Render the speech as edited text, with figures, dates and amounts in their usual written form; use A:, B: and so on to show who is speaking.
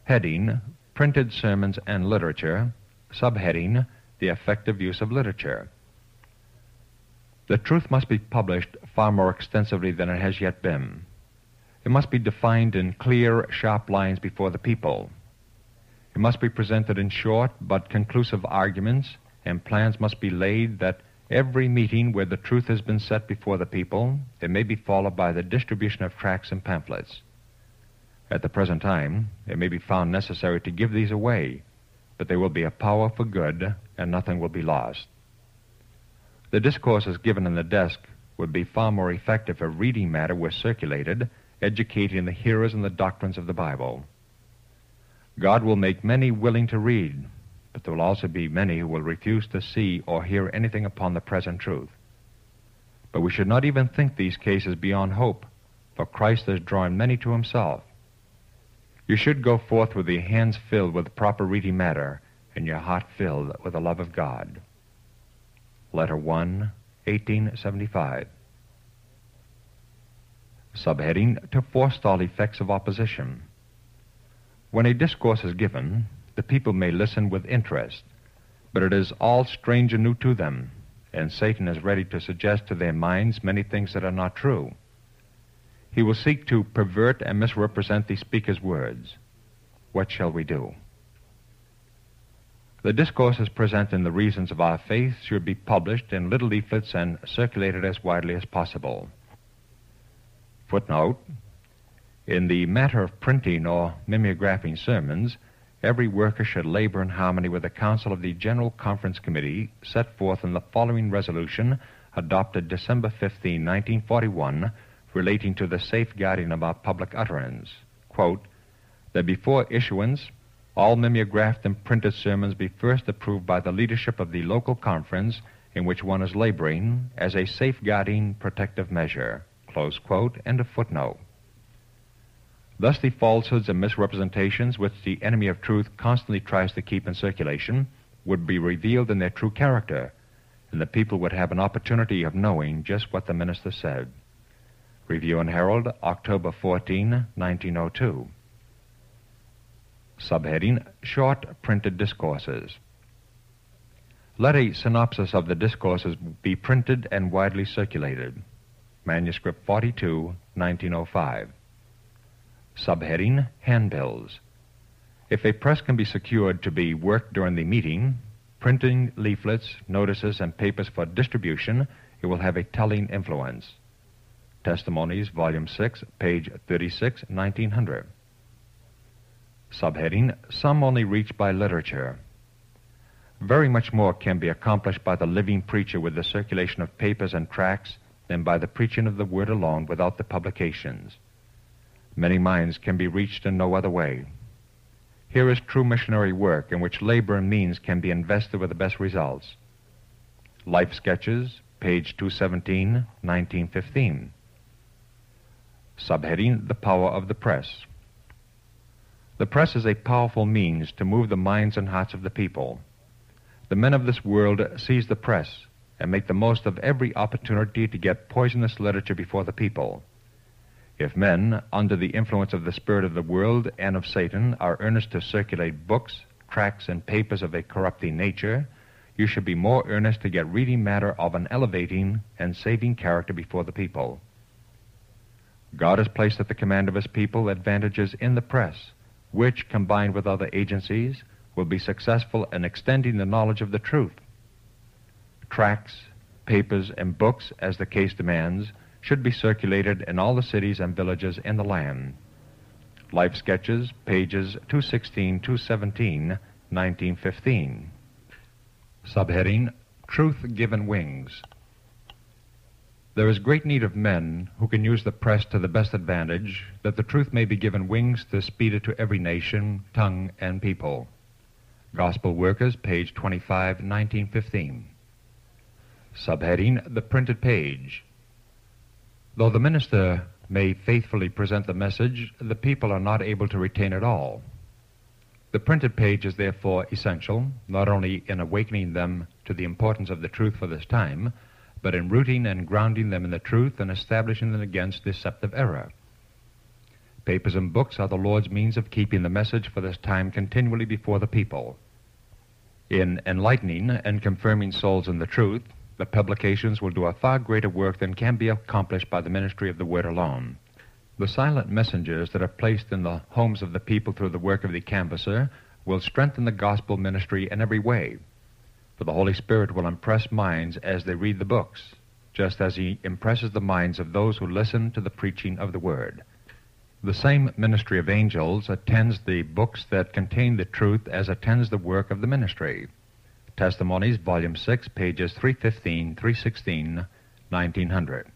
A: Heading: Printed Sermons and Literature. Subheading: The Effective Use of Literature. The truth must be published far more extensively than it has yet been. It must be defined in clear, sharp lines before the people. It must be presented in short but conclusive arguments, and plans must be laid that every meeting where the truth has been set before the people, it may be followed by the distribution of tracts and pamphlets. At the present time, it may be found necessary to give these away, but they will be a power for good, and nothing will be lost. The discourses given in the desk would be far more effective if reading matter were circulated, educating the hearers in the doctrines of the Bible. God will make many willing to read, but there will also be many who will refuse to see or hear anything upon the present truth. But we should not even think these cases beyond hope, for Christ has drawn many to himself. You should go forth with your hands filled with proper reading matter and your heart filled with the love of God. Letter 1, 1875. Subheading: To forestall effects of opposition. When a discourse is given, the people may listen with interest, but it is all strange and new to them, and Satan is ready to suggest to their minds many things that are not true. He will seek to pervert and misrepresent the speaker's words. What shall we do? The discourses presenting the reasons of our faith should be published in little leaflets and circulated as widely as possible. Footnote: In the matter of printing or mimeographing sermons, every worker should labor in harmony with the counsel of the General Conference Committee set forth in the following resolution adopted December 15, 1941, relating to the safeguarding of our public utterance. Quote, that before issuance, all mimeographed and printed sermons be first approved by the leadership of the local conference in which one is laboring as a safeguarding protective measure. Close quote. End of footnote. Thus the falsehoods and misrepresentations which the enemy of truth constantly tries to keep in circulation would be revealed in their true character, and the people would have an opportunity of knowing just what the minister said. Review and Herald, October 14, 1902. Subheading: Short Printed Discourses. Let a synopsis of the discourses be printed and widely circulated. Manuscript 42, 1905. Subheading: Handbills. If a press can be secured to be worked during the meeting, printing leaflets, notices, and papers for distribution, it will have a telling influence. Testimonies, Volume 6, page 36, 1900. Subheading: Some only reached by literature. Very much more can be accomplished by the living preacher with the circulation of papers and tracts than by the preaching of the word alone without the publications. Many minds can be reached in no other way. Here is true missionary work in which labor and means can be invested with the best results. Life Sketches, page 217, 1915. Subheading: The Power of the Press. The press is a powerful means to move the minds and hearts of the people. The men of this world seize the press and make the most of every opportunity to get poisonous literature before the people. If men, under the influence of the spirit of the world and of Satan, are earnest to circulate books, tracts, and papers of a corrupting nature, you should be more earnest to get reading matter of an elevating and saving character before the people. God has placed at the command of his people advantages in the press, which, combined with other agencies, will be successful in extending the knowledge of the truth. Tracts, papers, and books, as the case demands, should be circulated in all the cities and villages in the land. Life Sketches, pages 216, 217, 1915. Subheading: Truth Given Wings. There is great need of men who can use the press to the best advantage, that the truth may be given wings to speed it to every nation, tongue, and people. Gospel Workers, page 25, 1915. Subheading: The Printed Page. Though the minister may faithfully present the message, the people are not able to retain it all. The printed page is therefore essential, not only in awakening them to the importance of the truth for this time, but in rooting and grounding them in the truth and establishing them against deceptive error. Papers and books are the Lord's means of keeping the message for this time continually before the people. In enlightening and confirming souls in the truth, the publications will do a far greater work than can be accomplished by the ministry of the Word alone. The silent messengers that are placed in the homes of the people through the work of the canvasser will strengthen the gospel ministry in every way, for the Holy Spirit will impress minds as they read the books, just as He impresses the minds of those who listen to the preaching of the Word. The same ministry of angels attends the books that contain the truth as attends the work of the ministry. Testimonies, Volume 6, pages 315, 316, 1900.